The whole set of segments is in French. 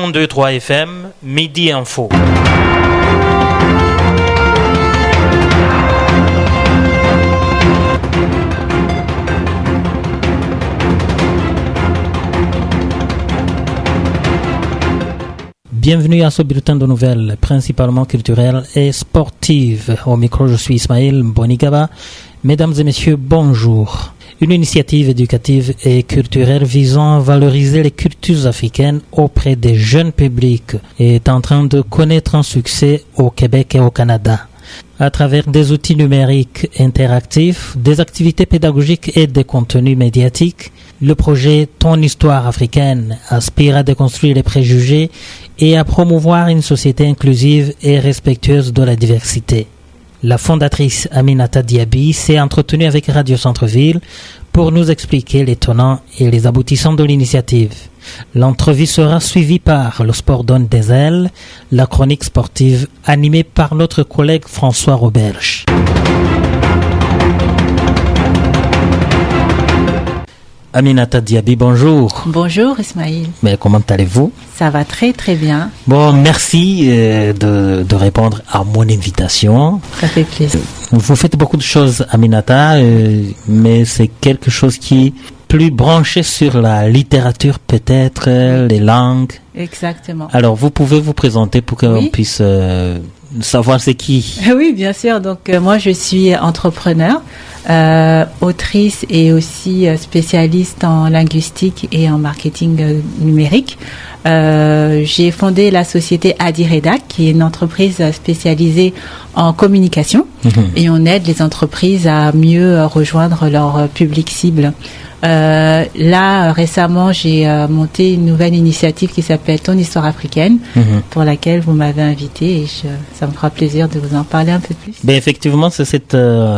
102.3 FM, Midi Info. Bienvenue à ce bulletin de nouvelles, principalement culturelles et sportives. Au micro, je suis Ismaël Bonigaba. Mesdames et messieurs, bonjour. Une initiative éducative et culturelle visant à valoriser les cultures africaines auprès des jeunes publics est en train de connaître un succès au Québec et au Canada. À travers des outils numériques interactifs, des activités pédagogiques et des contenus médiatiques, le projet Ton Histoire africaine aspire à déconstruire les préjugés et à promouvoir une société inclusive et respectueuse de la diversité. La fondatrice Aminata Diaby s'est entretenue avec Radio Centre-Ville pour nous expliquer les tenants et les aboutissants de l'initiative. L'entrevue sera suivie par le sport donne des ailes, la chronique sportive animée par notre collègue François Roberge. Aminata Diaby, bonjour. Bonjour Ismaël. Mais comment allez-vous? Ça va très très bien. Bon, merci de répondre à mon invitation. Ça fait plaisir. Vous faites beaucoup de choses, Aminata, mais c'est quelque chose qui est plus branché sur la littérature peut-être, les langues. Exactement. Alors, vous pouvez vous présenter pour qu'on puisse savoir c'est qui? Oui, bien sûr. Donc, moi, je suis entrepreneur, autrice et aussi spécialiste en linguistique et en marketing numérique. J'ai fondé la société Adiredac, qui est une entreprise spécialisée en communication et on aide les entreprises à mieux rejoindre leur public cible. Là, récemment, j'ai monté une nouvelle initiative qui s'appelle Ton Histoire africaine, pour laquelle vous m'avez invité et ça me fera plaisir de vous en parler un peu plus. Ben effectivement, c'est cette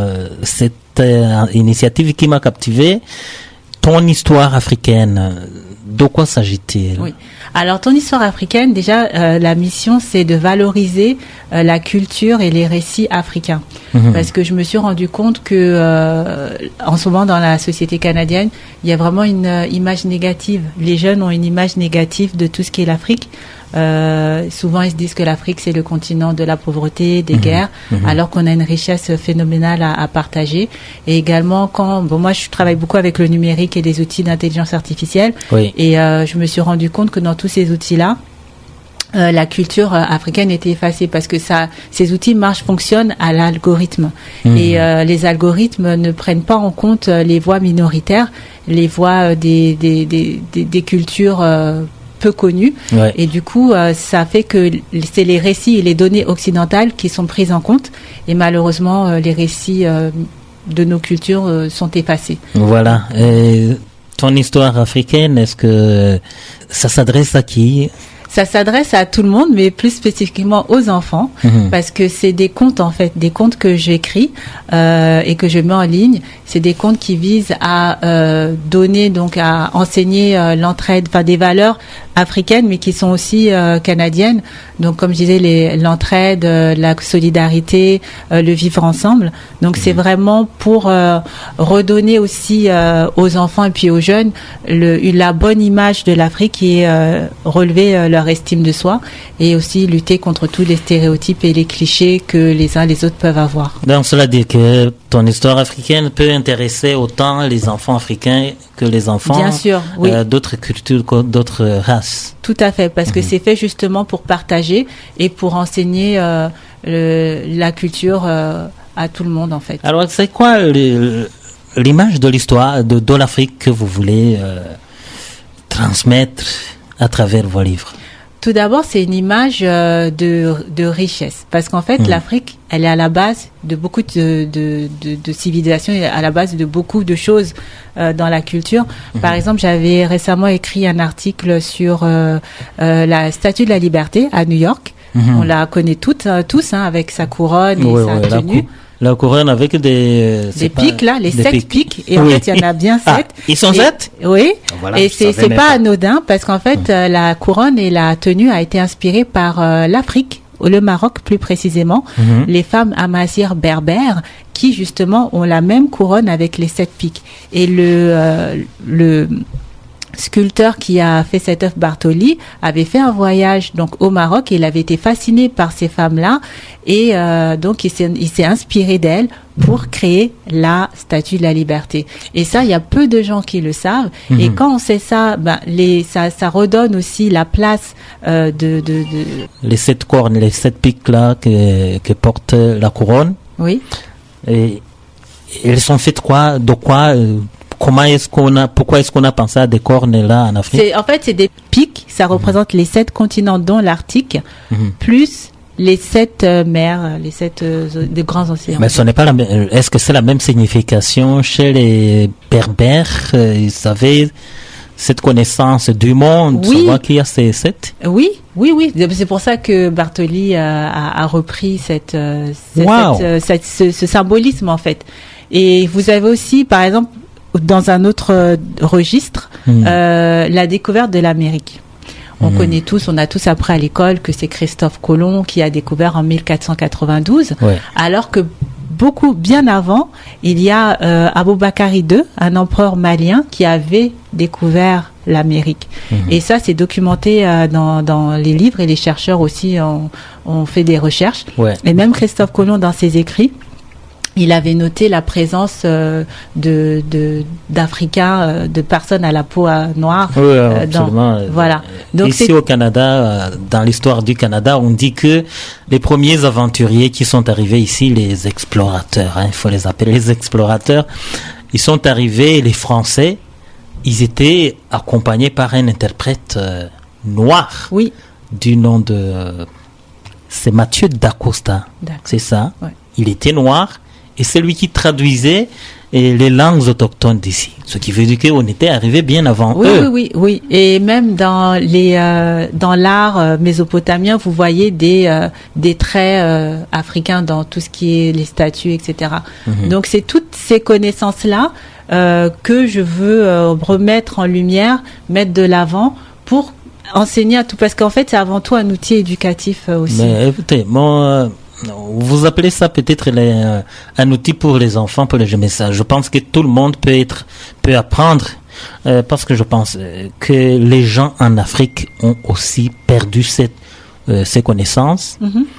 initiative qui m'a captivé. Ton Histoire africaine, de quoi s'agit-il? Oui. Alors, Ton Histoire africaine, déjà, la mission, c'est de valoriser la culture et les récits africains. Parce que je me suis rendu compte que, en ce moment, dans la société canadienne, il y a vraiment une image négative. Les jeunes ont une image négative de tout ce qui est l'Afrique. Souvent, ils se disent que l'Afrique, c'est le continent de la pauvreté, des guerres, alors qu'on a une richesse phénoménale à partager. Et également, moi, je travaille beaucoup avec le numérique et les outils d'intelligence artificielle. Oui. Et je me suis rendu compte que dans tous ces outils-là, la culture africaine était effacée parce que ces outils fonctionnent à l'algorithme. Et les algorithmes ne prennent pas en compte les voix minoritaires, les voix des cultures peu connues. Ouais. Et du coup, ça fait que c'est les récits et les données occidentales qui sont prises en compte. Et malheureusement, les récits de nos cultures sont effacés. Voilà. Ton histoire africaine, est-ce que ça s'adresse à qui? Ça s'adresse à tout le monde, mais plus spécifiquement aux enfants, parce que c'est des contes en fait, des contes que j'écris et que je mets en ligne. C'est des contes qui visent à donner, donc à enseigner l'entraide, enfin des valeurs africaines, mais qui sont aussi canadiennes. Donc comme je disais, l'entraide, la solidarité, le vivre ensemble. Donc c'est vraiment pour redonner aussi aux enfants et puis aux jeunes la bonne image de l'Afrique et relever leur estime de soi et aussi lutter contre tous les stéréotypes et les clichés que les uns les autres peuvent avoir. Donc cela dit que ton histoire africaine peut intéresser autant les enfants africains que les enfants bien sûr, oui. D'autres cultures, d'autres races. Tout à fait, parce que c'est fait justement pour partager et pour enseigner la culture à tout le monde en fait. Alors c'est quoi l'image de l'histoire de l'Afrique que vous voulez transmettre à travers vos livres? Tout d'abord, c'est une image de richesse, parce qu'en fait, l'Afrique, elle est à la base de beaucoup de civilisations, à la base de beaucoup de choses dans la culture. Par exemple, j'avais récemment écrit un article sur la Statue de la Liberté à New York. On la connaît tous, avec sa couronne et sa tenue. La couronne avec des pics là, les 7 pics. Et en fait, il y en a bien 7. Ils sont 7? Oui. Voilà, et c'est pas anodin parce qu'en fait, la couronne et la tenue a été inspirée par l'Afrique, le Maroc plus précisément, les femmes amazières berbères qui justement ont la même couronne avec les 7 pics. Et sculpteur qui a fait cette œuvre, Bartoli, avait fait un voyage donc au Maroc et il avait été fasciné par ces femmes-là et donc il s'est inspiré d'elles pour créer la Statue de la Liberté. Et ça, il y a peu de gens qui le savent. Et quand on sait ça, ça redonne aussi la place les 7 cornes, les 7 pics là que porte la couronne. Oui. Et elles sont faites de quoi pourquoi est-ce qu'on a pensé à des cornes là en Afrique? En fait, c'est des pics, ça représente les 7 continents dont l'Arctique, plus les 7 mers, les 7 des grands océans. Mais ce n'est pas est-ce que c'est la même signification chez les Berbères? Ils avaient cette connaissance du monde, oui. Savoir qu'il y a ces 7? Oui. C'est pour ça que Bartoli a repris ce symbolisme en fait. Et vous avez aussi, par exemple, dans un autre registre, la découverte de l'Amérique. On connaît tous, on a tous appris à l'école que c'est Christophe Colomb qui a découvert en 1492, alors que bien avant, il y a Aboubakar II, un empereur malien, qui avait découvert l'Amérique. Et ça, c'est documenté dans les livres et les chercheurs aussi ont fait des recherches. Et même Christophe Colomb, dans ses écrits, il avait noté la présence d'Africains, de personnes à la peau noire. Oui, absolument. Voilà. Donc ici au Canada, dans l'histoire du Canada, on dit que les premiers aventuriers qui sont arrivés ici, les explorateurs, il faut les appeler les explorateurs, ils sont arrivés, les Français, ils étaient accompagnés par un interprète noir. Oui. Du nom de... c'est Mathieu d'Acosta. C'est ça. Ouais. Il était noir. Et c'est lui qui traduisait les langues autochtones d'ici. Ce qui veut dire qu'on était arrivé bien avant eux. Oui. Et même dans l'art mésopotamien, vous voyez des traits africains dans tout ce qui est les statues, etc. Donc c'est toutes ces connaissances-là que je veux remettre en lumière, mettre de l'avant pour enseigner à tout. Parce qu'en fait, c'est avant tout un outil éducatif aussi. Mais écoutez, vous appelez ça peut-être un outil pour les enfants, pour les jeunes, mais ça, je pense que tout le monde peut apprendre, parce que je pense que les gens en Afrique ont aussi perdu ces connaissances.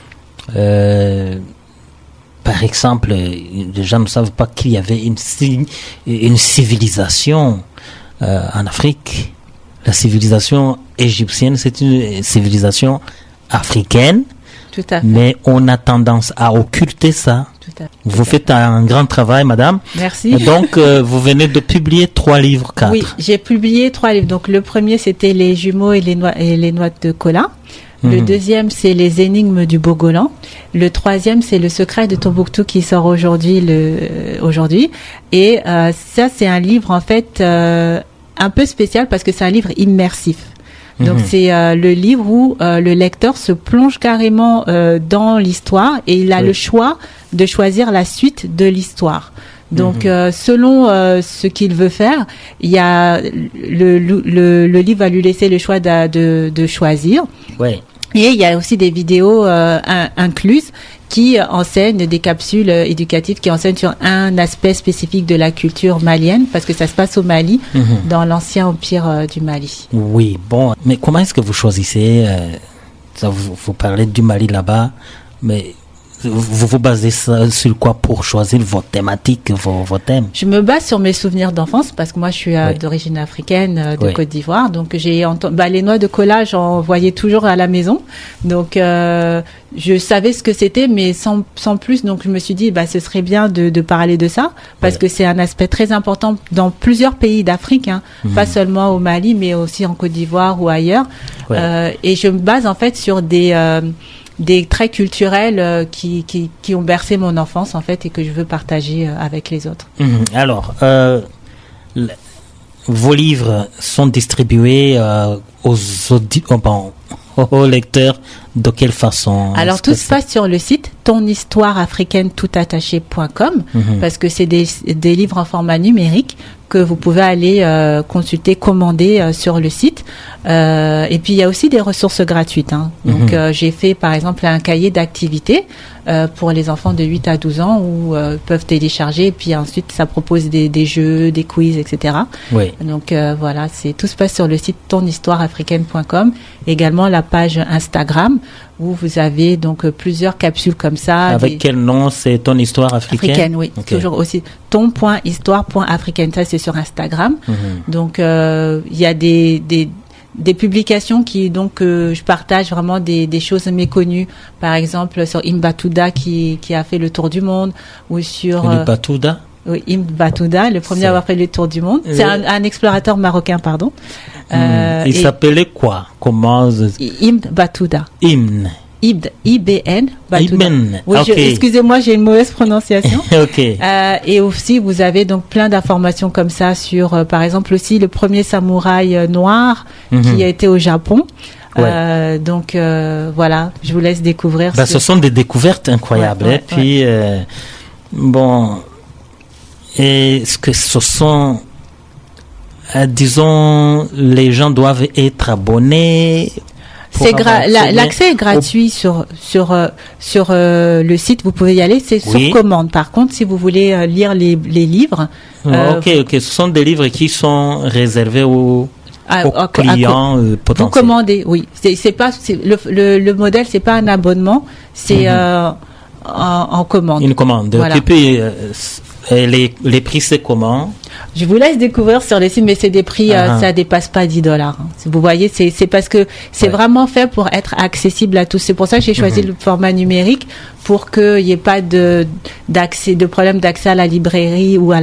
Par exemple, les gens ne savent pas qu'il y avait une civilisation en Afrique. La civilisation égyptienne, c'est une civilisation africaine. Tout à fait. Mais on a tendance à occulter ça. Vous faites un grand travail, madame. Merci. Et donc, vous venez de publier 3 livres, 4. Oui, j'ai publié 3 livres. Donc, le premier, c'était Les jumeaux et les noix de cola. Le deuxième, c'est Les énigmes du Bogolan. Le troisième, c'est Le secret de Tombouctou qui sort aujourd'hui. Et ça, c'est un livre, en fait, un peu spécial parce que c'est un livre immersif. Donc c'est le livre où le lecteur se plonge carrément dans l'histoire et il a le choix de choisir la suite de l'histoire. Donc selon ce qu'il veut faire, il y a le livre va lui laisser le choix de choisir. Ouais. Et il y a aussi des vidéos incluses qui enseignent des capsules éducatives qui enseignent sur un aspect spécifique de la culture malienne, parce que ça se passe au Mali, dans l'ancien empire du Mali. Oui, bon, mais comment est-ce que vous choisissez vous parlez du Mali là-bas, mais vous vous basez sur quoi pour choisir vos thématiques, vos thèmes? Je me base sur mes souvenirs d'enfance parce que moi je suis d'origine africaine, de Côte d'Ivoire. Donc j'ai entendu les noix de cola, j'en voyais toujours à la maison. Donc je savais ce que c'était, mais sans plus. Donc je me suis dit ce serait bien de parler de ça parce que c'est un aspect très important dans plusieurs pays d'Afrique, pas seulement au Mali, mais aussi en Côte d'Ivoire ou ailleurs. Et je me base en fait sur des traits culturels qui ont bercé mon enfance en fait et que je veux partager avec les autres. Alors, vos livres sont distribués aux lecteurs De quelle façon? Alors tout se passe sur le site tonhistoireafricaine-toutattaché.com parce que c'est des livres en format numérique que vous pouvez aller consulter, commander sur le site. Et puis il y a aussi des ressources gratuites. Donc j'ai fait par exemple un cahier d'activités pour les enfants de 8 à 12 ans où peuvent télécharger et puis ensuite ça propose des jeux, des quiz, etc. Oui. Donc voilà, tout se passe sur le site tonhistoireafricaine.com. Également la page Instagram où vous avez donc plusieurs capsules comme ça. Avec quel nom? C'est Ton Histoire Africaine? Oui. Okay. Toujours aussi ton.histoire.africaine. Ça, c'est sur Instagram. Donc, il y a des publications qui, donc, je partage vraiment des choses méconnues. Par exemple, sur Ibn Battuta qui a fait le tour du monde ou sur... Ibn Battuta? Oui, Ibn Battuta, le premier à avoir fait le tour du monde. C'est un explorateur marocain, pardon. Il s'appelait quoi? Comment? Ibn Battuta. IBN. Ibn. Oui, okay. Excusez-moi, j'ai une mauvaise prononciation. Ok. Et aussi, vous avez donc plein d'informations comme ça sur, par exemple aussi le premier samouraï noir qui a été au Japon. Ouais. Donc voilà, je vous laisse découvrir. Ce sont des découvertes incroyables. Et puis bon, est-ce que ce sont disons, les gens doivent être abonnés? L'accès est gratuit sur le site. Vous pouvez y aller. C'est sur commande. Par contre, si vous voulez lire les livres, ok. Ce sont des livres qui sont réservés aux clients potentiels. Vous commandez, oui. C'est pas le modèle, c'est pas un abonnement, c'est en commande. Une commande. Voilà. Et puis les prix, c'est comment? Je vous laisse découvrir sur le site, mais c'est des prix, ça dépasse pas $10. Vous voyez, c'est parce que c'est vraiment fait pour être accessible à tous. C'est pour ça que j'ai choisi le format numérique, pour qu'il n'y ait pas de problème d'accès à la librairie ou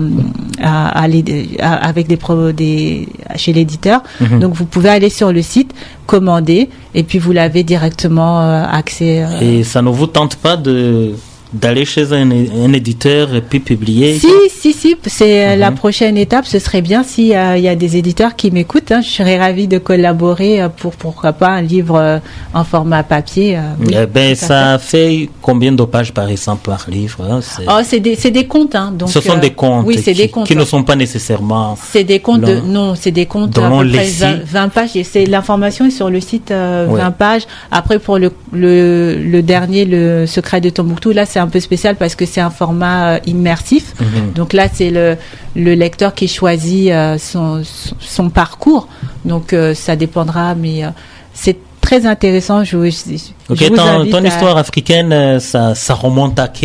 avec chez l'éditeur. Donc vous pouvez aller sur le site, commander, et puis vous l'avez directement accès. Et ça ne vous tente pas d'aller chez un éditeur et puis publier? Si, c'est la prochaine étape. Ce serait bien s'il y a des éditeurs qui m'écoutent. Je serais ravie de collaborer pour, pourquoi pas, un livre en format papier. Ça fait combien de pages, par exemple, par livre? C'est des comptes. Donc, ce sont des comptes, oui, c'est des comptes qui ne sont pas nécessairement... C'est des comptes c'est des comptes à peu près 20 pages. Et l'information est sur le site 20 pages. Après, pour le dernier, le secret de Tombouctou, là, c'est un peu spécial parce que c'est un format immersif. Donc là, c'est le lecteur qui choisit son parcours. Donc ça dépendra, mais c'est très intéressant. Ton histoire africaine, ça remonte à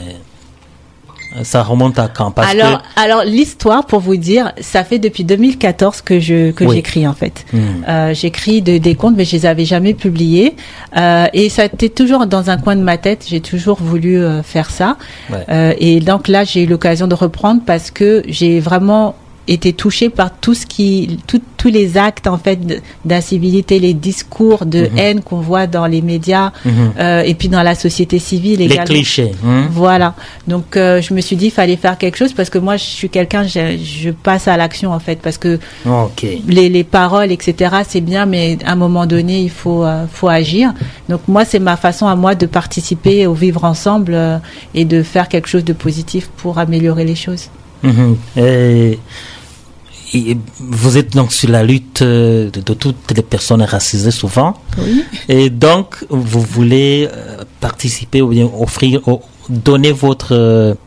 ça remonte à quand? Alors l'histoire, pour vous dire, ça fait depuis 2014 que j'écris en fait. J'écris des contes, mais je les avais jamais publiés. Et ça était toujours dans un coin de ma tête. J'ai toujours voulu faire ça. Et donc là, j'ai eu l'occasion de reprendre parce que j'ai vraiment été touchée par tous les actes en fait d'incivilité, les discours de haine qu'on voit dans les médias et puis dans la société civile également. Les clichés. Voilà. Donc je me suis dit il fallait faire quelque chose parce que moi je suis quelqu'un, je passe à l'action en fait parce que les paroles etc. c'est bien, mais à un moment donné il faut agir. Donc moi c'est ma façon à moi de participer au vivre ensemble et de faire quelque chose de positif pour améliorer les choses. Et vous êtes donc sur la lutte de toutes les personnes racisées souvent. Oui. Et donc, vous voulez participer ou bien donner votre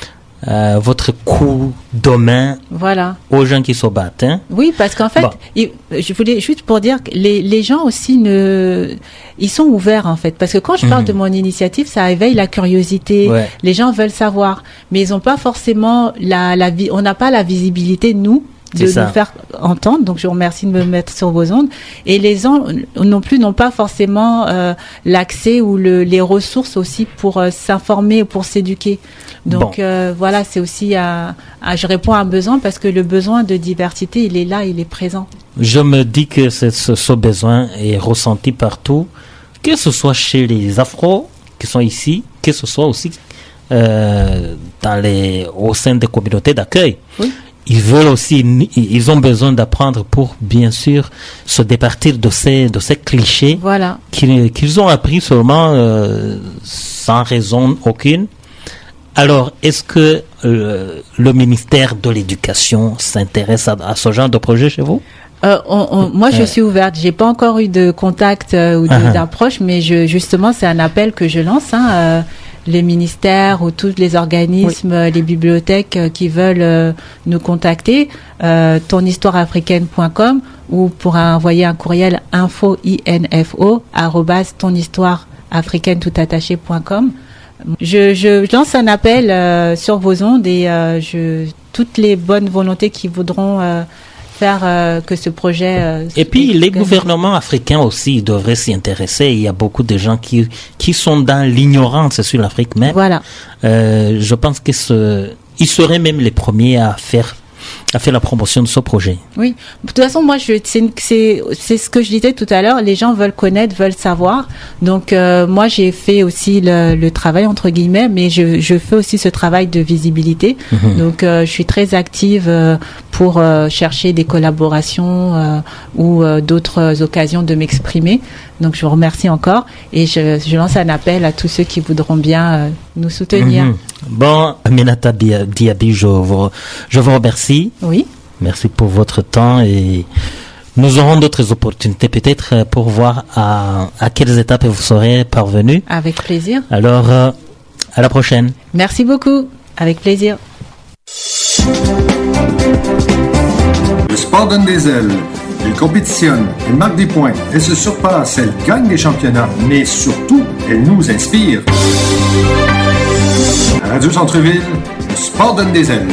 coup de main aux gens qui se battent. Oui, parce qu'en fait, je voulais juste pour dire que les gens aussi ils sont ouverts en fait. Parce que quand je parle de mon initiative, ça éveille la curiosité. Les gens veulent savoir, mais ils n'ont pas forcément on n'a pas la visibilité, nous, de nous faire entendre. Donc je vous remercie de me mettre sur vos ondes. Et les gens non plus n'ont pas forcément l'accès ou les ressources aussi pour s'informer ou pour s'éduquer. Donc voilà, c'est aussi je réponds à un besoin parce que le besoin de diversité, il est là, il est présent. Je me dis que ce besoin est ressenti partout, que ce soit chez les Afros qui sont ici, que ce soit aussi au sein des communautés d'accueil. Oui. ils veulent aussi, ils ont besoin d'apprendre pour bien sûr se départir de ces clichés qu'ils ont appris seulement sans raison aucune. Alors, est-ce que le ministère de l'Éducation s'intéresse à ce genre de projet chez vous? Moi, je suis ouverte. J'ai pas encore eu de contact ou d'approche, mais justement, c'est un appel que je lance. Les ministères ou tous les organismes, les bibliothèques qui veulent nous contacter, tonhistoireafricaine.com ou pour envoyer un courriel tonhistoireafricaine.com. Je lance un appel sur vos ondes et toutes les bonnes volontés qui voudront faire que ce projet... et puis les gouvernements africains aussi devraient s'y intéresser. Il y a beaucoup de gens qui sont dans l'ignorance sur l'Afrique même. Voilà. Je pense qu'ils seraient même les premiers à faire la promotion de ce projet. Oui. De toute façon, moi, c'est ce que je disais tout à l'heure. Les gens veulent connaître, veulent savoir. Donc, moi, j'ai fait aussi le travail, entre guillemets, mais je fais aussi ce travail de visibilité. Donc, je suis très active pour chercher des collaborations ou d'autres occasions de m'exprimer. Donc, je vous remercie encore et je lance un appel à tous ceux qui voudront bien nous soutenir. Bon, Aminata Diaby, je vous remercie. Oui. Merci pour votre temps et nous aurons d'autres opportunités peut-être pour voir à quelles étapes vous serez parvenus. Avec plaisir. Alors, à la prochaine. Merci beaucoup. Avec plaisir. Le sport donne des ailes. Elle compétitionne, elle marque des points, elle se surpasse, elle gagne des championnats, mais surtout, elle nous inspire. À Radio Centre-Ville, le sport donne des ailes.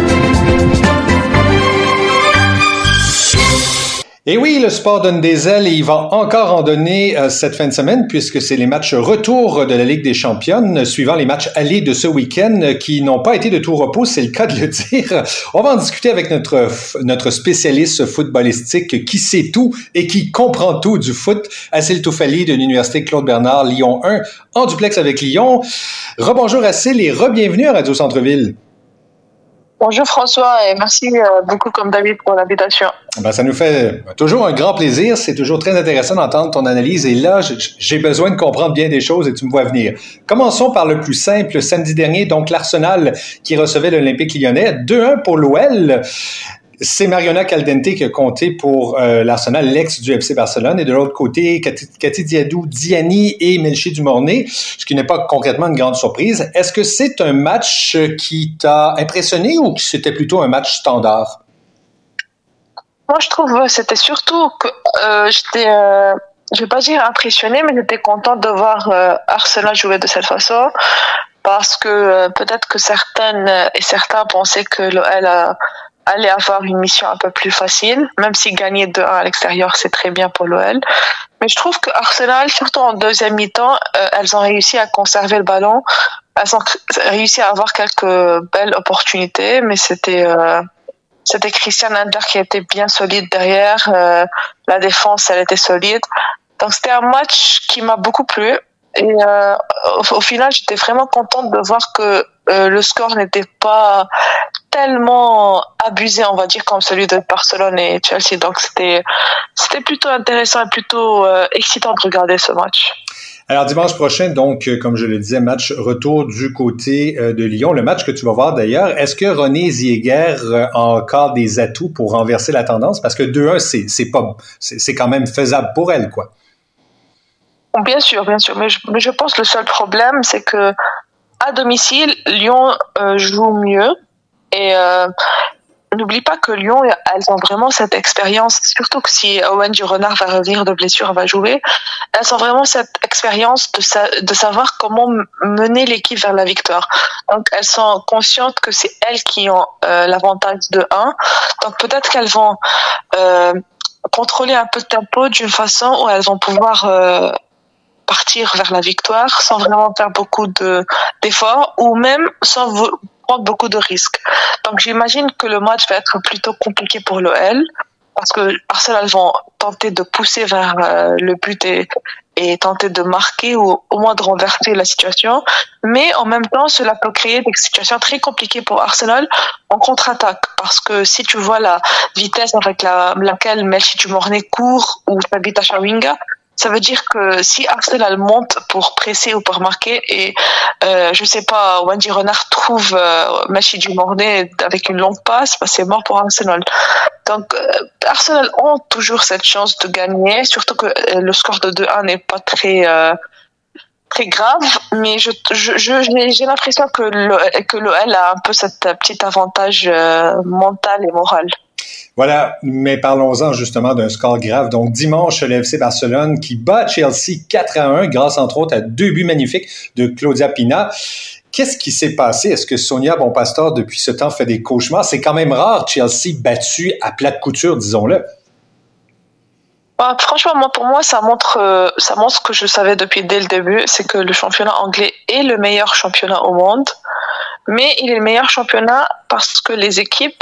Et oui, le sport donne des ailes et il va encore en donner cette fin de semaine puisque c'est les matchs retour de la Ligue des championnes suivant les matchs allés de ce week-end qui n'ont pas été de tout repos, c'est le cas de le dire. On va en discuter avec notre spécialiste footballistique qui sait tout et qui comprend tout du foot, Assil Toufali de l'Université Claude Bernard Lyon 1 en duplex avec Lyon. Rebonjour Assil et re-bienvenue à Radio Centre-Ville. Bonjour François et merci beaucoup comme David pour l'invitation. Ben, ça nous fait toujours un grand plaisir. C'est toujours très intéressant d'entendre ton analyse. Et là, j'ai besoin de comprendre bien des choses et tu me vois venir. Commençons par le plus simple. Samedi dernier, donc l'Arsenal qui recevait l'Olympique Lyonnais. 2-1 pour l'OL. C'est Mariona Caldente qui a compté pour l'Arsenal, l'ex du FC Barcelone. Et de l'autre côté, Cathy Diadou-Diani et Melchi Dumornay, ce qui n'est pas concrètement une grande surprise. Est-ce que c'est un match qui t'a impressionné ou que c'était plutôt un match standard? Moi, je trouve que c'était surtout que j'étais, je vais pas dire impressionnée, mais j'étais contente de voir Arsenal jouer de cette façon parce que peut-être que certaines et certains pensaient que l'OL allait avoir une mission un peu plus facile, même si gagner 2-1 à l'extérieur, c'est très bien pour l'OL. Mais je trouve que Arsenal, surtout en deuxième mi-temps, elles ont réussi à conserver le ballon. Elles ont réussi à avoir quelques belles opportunités, mais c'était Christian Under qui était bien solide derrière. La défense, elle était solide. Donc, c'était un match qui m'a beaucoup plu. Et au final, j'étais vraiment contente de voir que le score n'était pas tellement abusé, on va dire, comme celui de Barcelone et Chelsea. Donc, c'était plutôt intéressant et plutôt excitant de regarder ce match. Alors, dimanche prochain, donc, comme je le disais, match retour du côté de Lyon. Le match que tu vas voir d'ailleurs, est-ce que Renée Zieger a encore des atouts pour renverser la tendance? Parce que 2-1, c'est quand même faisable pour elle, quoi. Bien sûr. Mais je pense que le seul problème, c'est que à domicile, Lyon joue mieux. Et n'oublie pas que Lyon, elles ont vraiment cette expérience, surtout que si Owen du Renard va revenir de blessure, va jouer, elles ont vraiment cette expérience de savoir comment mener l'équipe vers la victoire. Donc elles sont conscientes que c'est elles qui ont l'avantage de 1. Donc peut-être qu'elles vont contrôler un peu le tempo d'une façon où elles vont pouvoir partir vers la victoire sans vraiment faire beaucoup d'efforts ou même sans prendre beaucoup de risques. Donc j'imagine que le match va être plutôt compliqué pour l'OL parce que Arsenal vont tenter de pousser vers le but et et tenter de marquer ou au moins de renverser la situation. Mais en même temps, cela peut créer des situations très compliquées pour Arsenal en contre-attaque. Parce que si tu vois la vitesse avec laquelle Melchi Dumornay court ou Tabitha Chawinga, ça veut dire que si Arsenal monte pour presser ou pour marquer et je sais pas, Wendy Renard trouve Melchi Dumornay avec une longue passe, bah c'est mort pour Arsenal. Donc Arsenal ont toujours cette chance de gagner, surtout que le score de 2-1 n'est pas très grave, mais j'ai l'impression que l'OL a un peu cette petite avantage mental et moral. Voilà, mais parlons-en justement d'un score grave. Donc dimanche, le FC Barcelone qui bat Chelsea 4-1 grâce entre autres à 2 buts magnifiques de Claudia Pina. Qu'est-ce qui s'est passé? Est-ce que Sonia Bonpastor, depuis ce temps, fait des cauchemars? C'est quand même rare, Chelsea battu à plate couture, disons-le. Franchement, pour moi, ça montre ce que je savais dès le début, c'est que le championnat anglais est le meilleur championnat au monde, mais il est le meilleur championnat parce que les équipes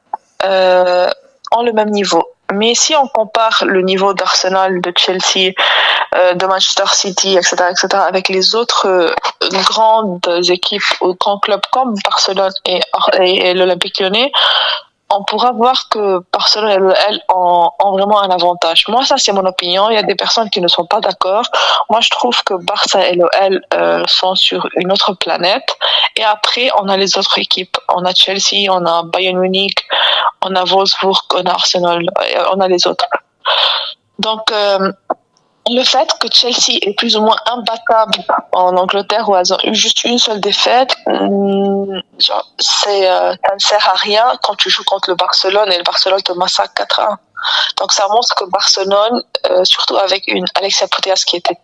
ont le même niveau. Mais si on compare le niveau d'Arsenal, de Chelsea, de Manchester City, etc., avec les autres grandes équipes ou grands clubs comme Barcelone et l'Olympique Lyonnais, on pourra voir que Barcelone et l'OL ont vraiment un avantage. Moi, ça, c'est mon opinion. Il y a des personnes qui ne sont pas d'accord. Moi, je trouve que Barça et l'OL sont sur une autre planète. Et après, on a les autres équipes. On a Chelsea, on a Bayern Munich, on a Wolfsburg, on a Arsenal, on a les autres. Donc, le fait que Chelsea est plus ou moins imbattable en Angleterre où elles ont eu juste une seule défaite, ça ne sert à rien quand tu joues contre le Barcelone et le Barcelone te massacre 4-1. Donc ça montre que Barcelone, surtout avec une Alexia Putellas qui était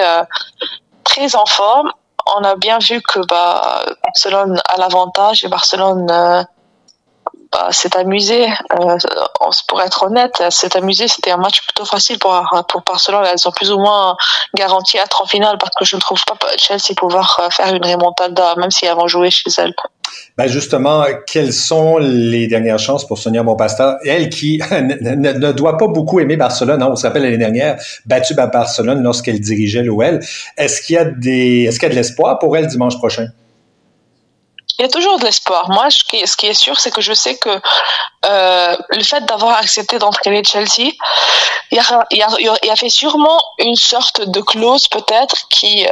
très en forme, on a bien vu que Barcelone a l'avantage et Barcelone s'est amusé. Pour être honnête, s'est amusé. C'était un match plutôt facile pour Barcelone. Elles ont plus ou moins garanti être en finale parce que je ne trouve pas Chelsea pouvoir faire une remontada, même si elles vont jouer chez elles. Justement, quelles sont les dernières chances pour Sonia Bonpastor, elle qui ne doit pas beaucoup aimer Barcelone, hein, on se rappelle l'année dernière, battue par Barcelone lorsqu'elle dirigeait l'OL. Est-ce qu'il y a de l'espoir pour elle dimanche prochain? Il y a toujours de l'espoir. Moi, ce qui est sûr, c'est que je sais que le fait d'avoir accepté d'entraîner Chelsea, il y avait sûrement une sorte de clause peut-être qui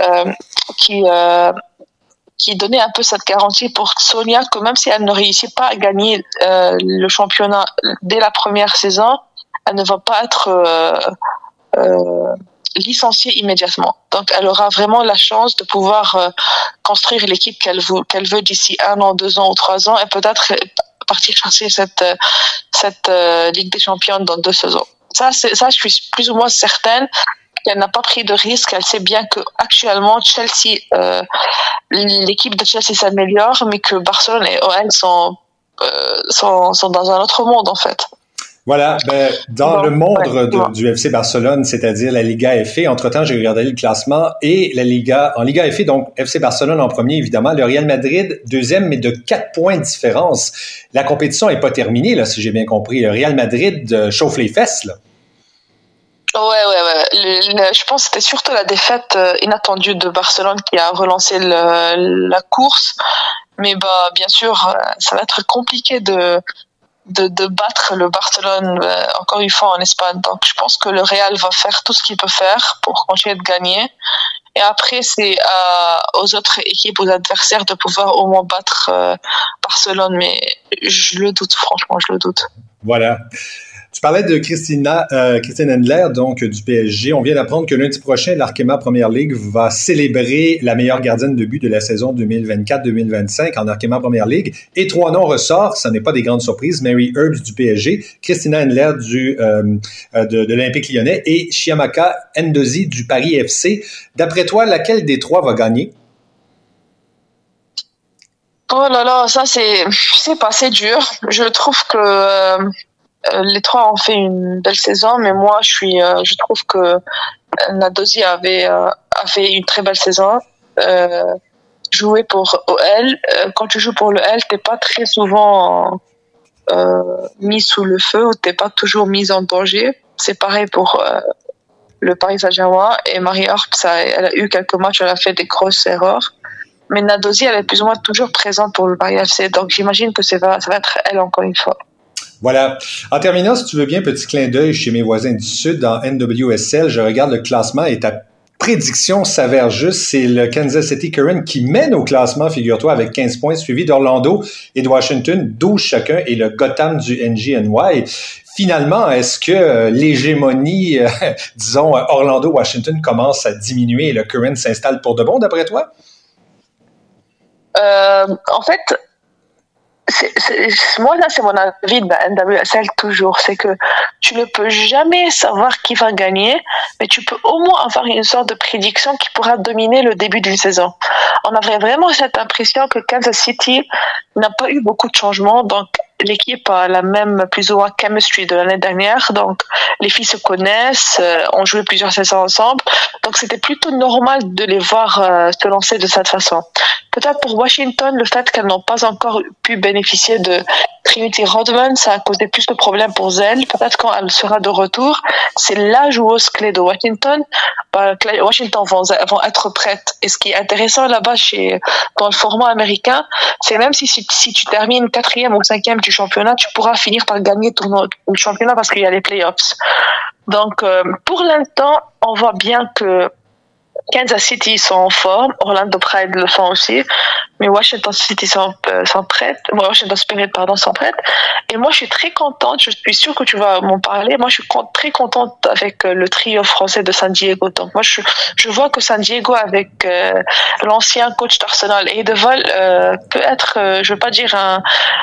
donnait un peu cette garantie pour Sonia que même si elle ne réussit pas à gagner le championnat dès la première saison, elle ne va pas être licenciée immédiatement. Donc, elle aura vraiment la chance de pouvoir construire l'équipe qu'elle veut d'ici 1 an, 2 ans ou 3 ans et peut-être partir chercher cette Ligue des Champions dans 2 saisons. Ça, je suis plus ou moins certaine qu'elle n'a pas pris de risque. Elle sait bien que actuellement Chelsea, l'équipe de Chelsea s'améliore, mais que Barcelone et OL sont dans un autre monde en fait. Voilà, dans le monde du FC Barcelone, c'est-à-dire la Liga FA, entre-temps, j'ai regardé le classement et en Liga FA, donc FC Barcelone en premier, évidemment, le Real Madrid deuxième, mais de 4 points de différence. La compétition n'est pas terminée, là, si j'ai bien compris. Le Real Madrid chauffe les fesses, là. Ouais. Je pense que c'était surtout la défaite inattendue de Barcelone qui a relancé la course. Mais bien sûr, ça va être compliqué de battre le Barcelone encore une fois en Espagne. Donc je pense que le Real va faire tout ce qu'il peut faire pour continuer de gagner. Et après, c'est aux autres équipes, aux adversaires de pouvoir au moins battre Barcelone. Mais je le doute, franchement, je le doute. Voilà. Tu parlais de Christine Endler, donc du PSG. On vient d'apprendre que lundi prochain, l'Arkema Premier League va célébrer la meilleure gardienne de but de la saison 2024-2025 en Arkema Premier League. Et 3 noms ressortent, ce n'est pas des grandes surprises. Mary Earps du PSG, Christina Endler de l'Olympique Lyonnais et Chiamaka Ndozi du Paris FC. D'après toi, laquelle des 3 va gagner? Oh là là, ça c'est dur. Je trouve que les 3 ont fait une belle saison, mais moi je trouve que Ndozi avait une très belle saison. Jouer pour OL, quand tu joues pour l'OL, t'es pas très souvent mis sous le feu ou t'es pas toujours mis en danger. C'est pareil pour le Paris Saint-Germain. Et Marie Earp, elle a eu quelques matchs, elle a fait des grosses erreurs. Mais Nadosi, elle est plus ou moins toujours présente pour le Paris FC. Donc j'imagine que ça va être elle encore une fois. Voilà. En terminant, si tu veux bien, petit clin d'œil chez mes voisins du Sud, dans NWSL, je regarde le classement et ta prédiction s'avère juste. C'est le Kansas City Current qui mène au classement, figure-toi, avec 15 points, suivi d'Orlando et de Washington, 12 chacun, et le Gotham du NGNY. Finalement, est-ce que l'hégémonie, disons, Orlando-Washington commence à diminuer et le Current s'installe pour de bon, d'après toi? En fait, moi, là, c'est mon avis de la NWSL toujours. C'est que tu ne peux jamais savoir qui va gagner, mais tu peux au moins avoir une sorte de prédiction qui pourra dominer le début d'une saison. On avait vraiment cette impression que Kansas City n'a pas eu beaucoup de changements, donc l'équipe a la même plus ou moins chemistry de l'année dernière, donc les filles se connaissent, ont joué plusieurs saisons ensemble, donc c'était plutôt normal de les voir se lancer de cette façon. Peut-être pour Washington, le fait qu'elles n'ont pas encore pu bénéficier de Trinity Rodman, ça a causé plus de problèmes pour elle. Peut-être quand elle sera de retour, c'est la joueuse clé de Washington. Washington vont être prêtes. Et ce qui est intéressant là-bas dans le format américain, c'est même si tu termines 4e ou 5e du championnat, tu pourras finir par gagner le championnat parce qu'il y a les playoffs. Donc, pour l'instant, on voit bien que Kansas City sont en forme, Orlando Pride le sont aussi, mais Washington City sont prêtes, Washington Spirit sont prêtes. Et moi, je suis très contente. Je suis sûre que tu vas m'en parler. Moi, je suis très contente avec le trio français de San Diego. Donc, moi, je vois que San Diego, avec l'ancien coach d'Arsenal et Edeval, peut être, je veux pas dire un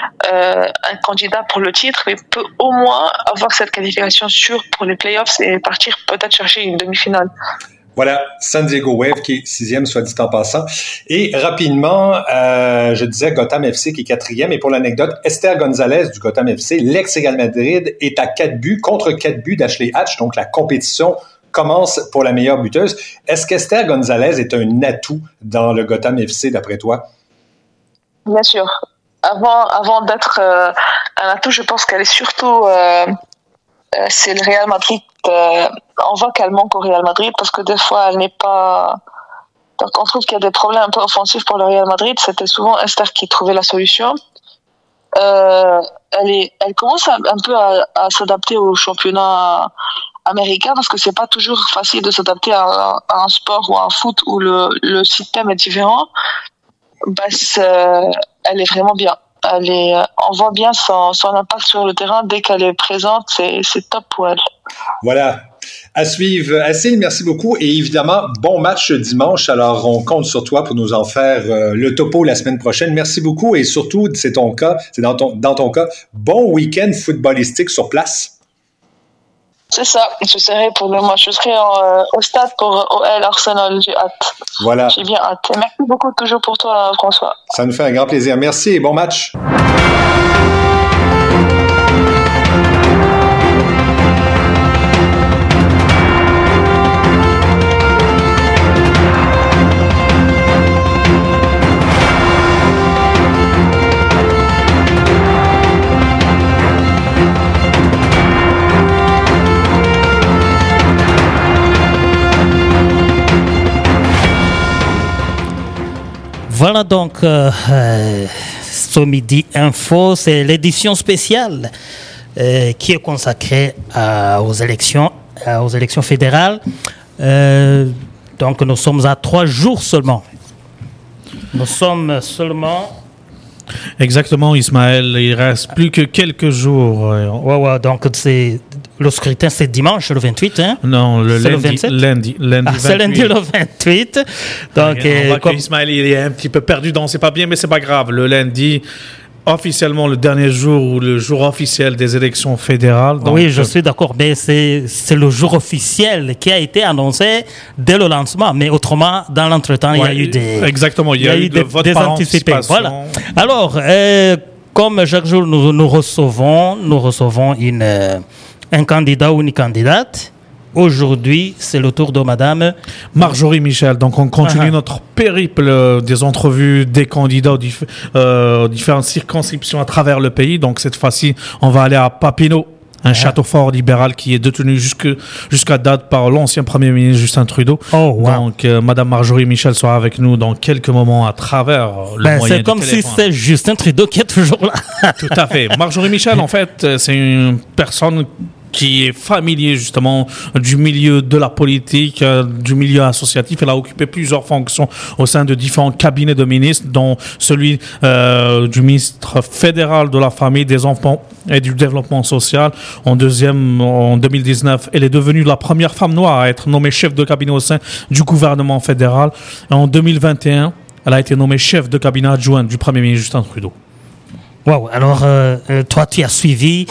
candidat pour le titre, mais peut au moins avoir cette qualification sûre pour les playoffs et partir peut-être chercher une demi-finale. Voilà, San Diego Wave qui est 6e, soit dit en passant. Et rapidement, je disais Gotham FC qui est 4e. Et pour l'anecdote, Esther Gonzalez du Gotham FC, l'ex-Real Madrid, est à 4 buts contre 4 buts d'Ashley Hatch. Donc la compétition commence pour la meilleure buteuse. Est-ce qu'Esther Gonzalez est un atout dans le Gotham FC, d'après toi? Bien sûr. Avant d'être un atout, je pense qu'elle est surtout... c'est le Real Madrid. On voit qu'elle manque au Real Madrid parce que des fois, elle n'est pas... Donc, on trouve qu'il y a des problèmes un peu offensifs pour le Real Madrid. C'était souvent Esther qui trouvait la solution. Elle commence un peu à s'adapter au championnat américain parce que c'est pas toujours facile de s'adapter à un sport ou à un foot où le système est différent. Elle est vraiment bien. On voit bien son impact sur le terrain. Dès qu'elle est présente, c'est top pour elle. Voilà. À suivre. Assil, merci beaucoup. Et évidemment, bon match dimanche. Alors, on compte sur toi pour nous en faire le topo la semaine prochaine. Merci beaucoup. Et surtout, c'est dans ton cas, bon week-end footballistique sur place. C'est ça. Je serai pour le match. Je serai au stade pour OL Arsenal. J'ai hâte. Voilà. J'ai bien hâte. Et merci beaucoup toujours pour toi, François. Ça nous fait un grand plaisir. Merci et bon match. Voilà donc ce Midi Info, c'est l'édition spéciale qui est consacrée aux élections fédérales. Donc nous sommes à 3 jours seulement. Nous sommes seulement... Exactement, Ismaël. Il reste plus que quelques jours. Ouais, donc le scrutin, c'est dimanche, le 28. Hein? Non, lundi 28. C'est lundi le 28. Donc, on voit qu'Ismaël il est un petit peu perdu, donc c'est pas bien, mais c'est pas grave. Le lundi, officiellement, le dernier jour ou le jour officiel des élections fédérales. Donc, oui, je suis d'accord, mais c'est le jour officiel qui a été annoncé dès le lancement. Mais autrement, dans l'entretemps, il y a eu des... Exactement, il y a eu des anticipés. Voilà. Alors, comme chaque jour, nous recevons un candidat ou une candidate. Aujourd'hui, c'est le tour de Madame Marjorie Michel. Donc, on continue notre périple des entrevues des candidats aux différentes circonscriptions à travers le pays. Donc, cette fois-ci, on va aller à Papineau. un château fort libéral qui est détenu jusqu'à date par l'ancien Premier ministre Justin Trudeau. Oh, wow. Donc, Madame Marjorie Michel sera avec nous dans quelques moments à travers le moyen c'est comme si c'est Justin Trudeau qui est toujours là. Tout à fait. Marjorie Michel, en fait, c'est une personne qui est familier justement du milieu de la politique, du milieu associatif. Elle a occupé plusieurs fonctions au sein de différents cabinets de ministres, dont celui du ministre fédéral de la Famille, des Enfants et du Développement social. En 2019, elle est devenue la première femme noire à être nommée chef de cabinet au sein du gouvernement fédéral. Et en 2021, elle a été nommée chef de cabinet adjoint du Premier ministre Justin Trudeau. Wow. Alors, toi, tu as suivi